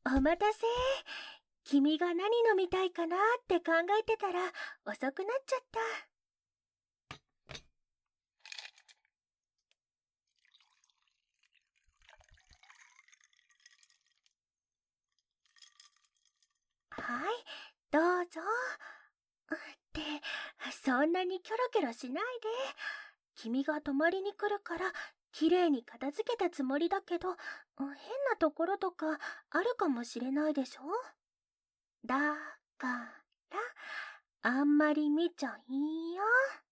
お待たせ。君が何飲みたいかなって考えてたら遅くなっちゃった。はい、どうぞ。って、そんなにキョロキョロしないで。君が泊まりに来るから、きれいに片付けたつもりだけど、変なところとかあるかもしれないでしょ？だから、あんまり見ちゃいいよ。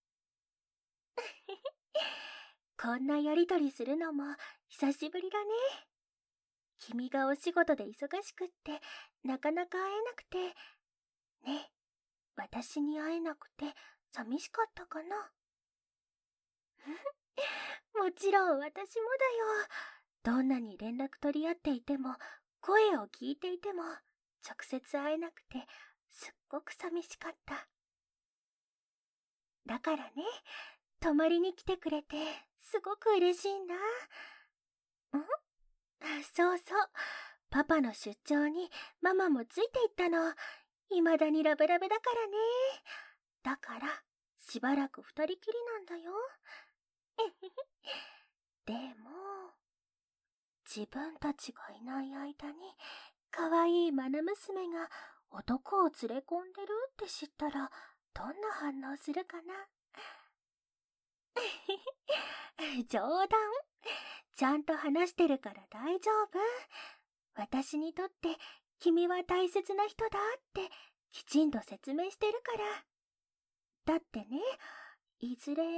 こんなやりとりするのも久しぶりだね。君がお仕事で忙しくって、なかなか会えなくて、ね、私に会えなくて寂しかったかな？もちろん私もだよ。どんなに連絡取り合っていても、声を聞いていても、直接会えなくて、すっごく寂しかった。だからね、泊まりに来てくれて、すごく嬉しいんだ。そうそう。パパの出張にママもついていったの。未だにラブラブだからね。だから、しばらく二人きりなんだよ。でも、自分たちがいない間に、かわいいマナ娘が男を連れ込んでるって知ったら、どんな反応するかな？冗談。ちゃんと話してるから大丈夫。私にとって君は大切な人だってきちんと説明してるから。だってね、いずれ、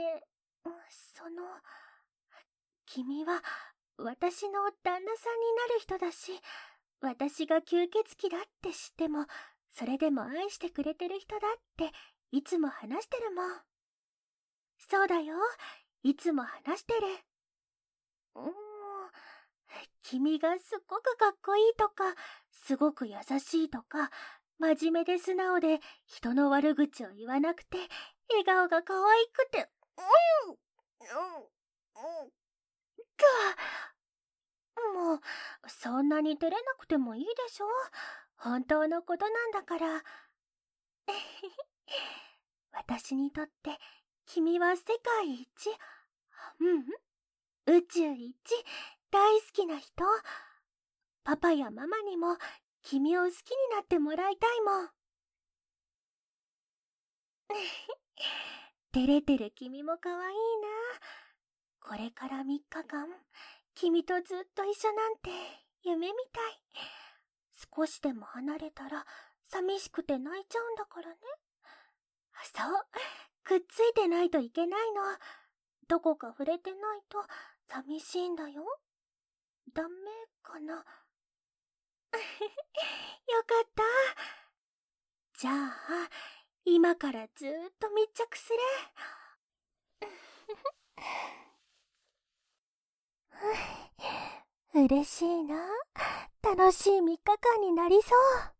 君は私の旦那さんになる人だし、私が吸血鬼だって知っても、それでも愛してくれてる人だっていつも話してるもん。そうだよ、いつも話してる。君がすっごくかっこいいとか、すごく優しいとか、真面目で素直で人の悪口を言わなくて、笑顔が可愛くて、もう、そんなに照れなくてもいいでしょ？本当のことなんだから。私にとって君は世界一、宇宙一大好きな人。パパやママにも君を好きになってもらいたいもん。照れてる君も可愛いな。これから3日間、君とずっと一緒なんて夢みたい。少しでも離れたら寂しくて泣いちゃうんだからね。そう、くっついてないといけないの。どこか触れてないと寂しいんだよ。ダメかな？よかった。じゃあ、今からずーっと密着する。嬉しいな。楽しい3日間になりそう。